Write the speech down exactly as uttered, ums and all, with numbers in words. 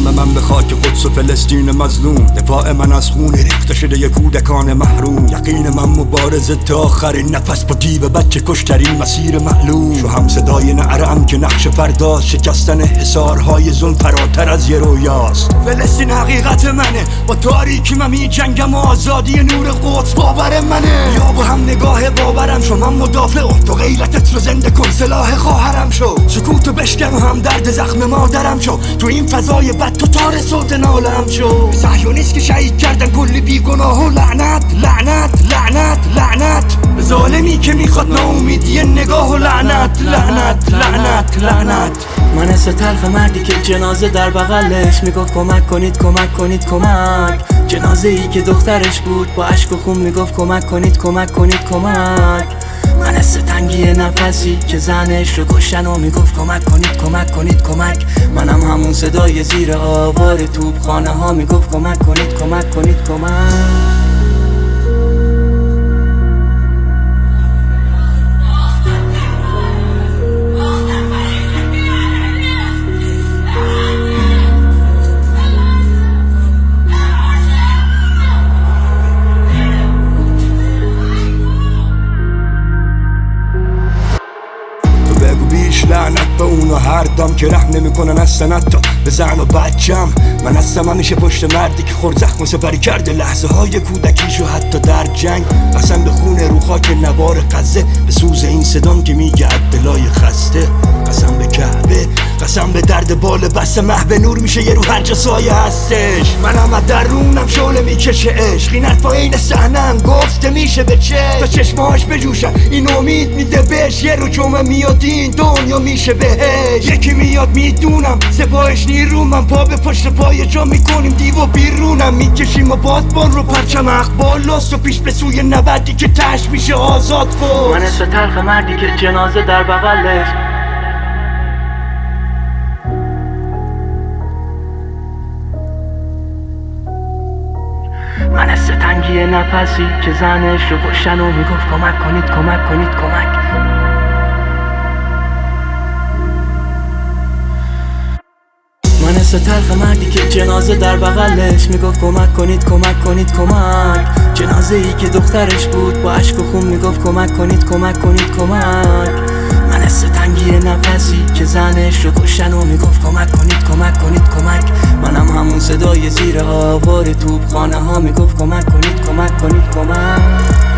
نام من به خاک قدس و فلسطین مظلوم، دفاع من از خون ریخته شده ی کودکان محروم. یقین من مبارزه تا آخرین نفس با دیو بچه کشترین مسیر معلوم. شو هم صدای نعره‌ام که نقش فرداست، شکستن حصارهای ظلم فراتر از یه رویاست. فلسطین حقیقت منه، با تاریکی من می جنگم و آزادی نور قدس باور منه. یا با هم نگاه باورم شو، من مدافع تو غیرتت رو زنده کن، سلاح خواهرم شو. سکوتو بشکن و هم درد زخم مادرم شو، تو این فضای بد تو تار صوت نالم شو. صهیونیست که شهید کردن کلی بیگناه و لعنت لعنت لعنت لعنت به ظالمی که میخواد ناامیدی نگاه و لعنت لعنت لعنت لعنت. من حس تلخ مردی که جنازه در بغلش میگفت کمک کنید کمک کنید کمک. جنازه ای که دخترش بود با اشک و خون میگفت کمک کنید کمک کنید کمک. من حس تنگی نفسی که زنش رو کشتن و میگفت کمک کنید کمک کنید کمک. منم همون صدای زیر آوار توپخانه ها میگفت کمک کنید کمک کنید کمک. لعنت به اونا هر دام که رحم نمیکنن اصلا حتی به زن و بچم. من هستم همیشه پشت مردی که خورد زخم و سپری کرده لحظه های کودکیشو حتی در جنگ. قسم به خون رو خاک نوار غزه، به سوز این صدام که میگه دلای خسته. قسم به کعبه، قسم به درد بال بسته، محو نور میشه یه رو هر جا سایه هستش. منم از درونم شعله میکشه عشق، این حرفا این صحنه‌ام گفته میشه به چشم تا چشماش بجوشن. این امید میده بهش یه رو جمعه میاد این دنیا میشه بهش. یکی میاد میدونم سپاهش نیرو، من پا به پشت پای جا میکنیم دیو و بیرونم میکشیم و بادبان رو پرچم اقبال لاست و پیش به سوی نبردی که تش میشه آزاد کن. من حس تلخ مردی که جنازه در بغلش من حس تنگی نفسی که زنش رو کشتن و میگفت کمک کنید کمک کنید کمک. من حس تلخ مردی که جنازه در بغلش میگفت کمک کنید کمک کنید کمک. جنازه ای که دخترش بود با اشک و خون میگفت کمک کنید کمک کنید کمک. من حس تنگی نفسی که زنش رو کشتن و میگفت کمک کنید کمک کنید کمک. منم همون صدای زیر آوار توپخانه ها میگفت کمک کنید کمک کنید کمک.